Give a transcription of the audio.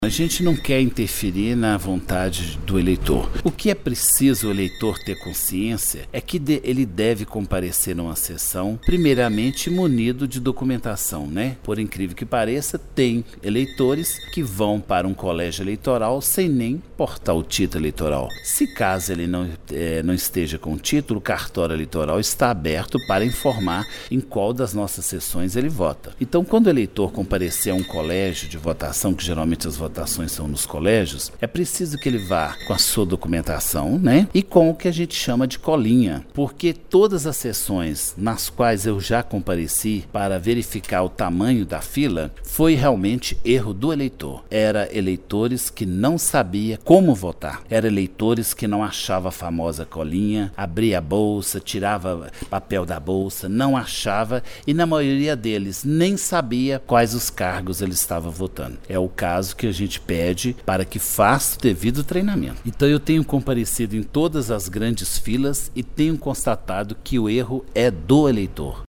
A gente não quer interferir na vontade do eleitor. O que é preciso o eleitor ter consciência é que ele deve comparecer numa sessão, primeiramente munido de documentação, né? Por incrível que pareça, tem eleitores que vão para um colégio eleitoral sem nem portar o título eleitoral. Se caso ele não esteja com o título, o cartório eleitoral está aberto para informar em qual das nossas sessões ele vota. Então, quando o eleitor comparecer a um colégio de votação, que geralmente as votações são nos colégios, é preciso que ele vá com a sua documentação, né? E com o que a gente chama de colinha, porque todas as sessões nas quais eu já compareci para verificar o tamanho da fila, foi realmente erro do eleitor. Era eleitores que não sabia como votar. Era eleitores que não achava a famosa colinha, abria a bolsa, tirava papel da bolsa, não achava e na maioria deles nem sabia quais os cargos ele estava votando. É o caso que a gente pede para que faça o devido treinamento. Então eu tenho comparecido em todas as grandes filas e tenho constatado que o erro é do eleitor.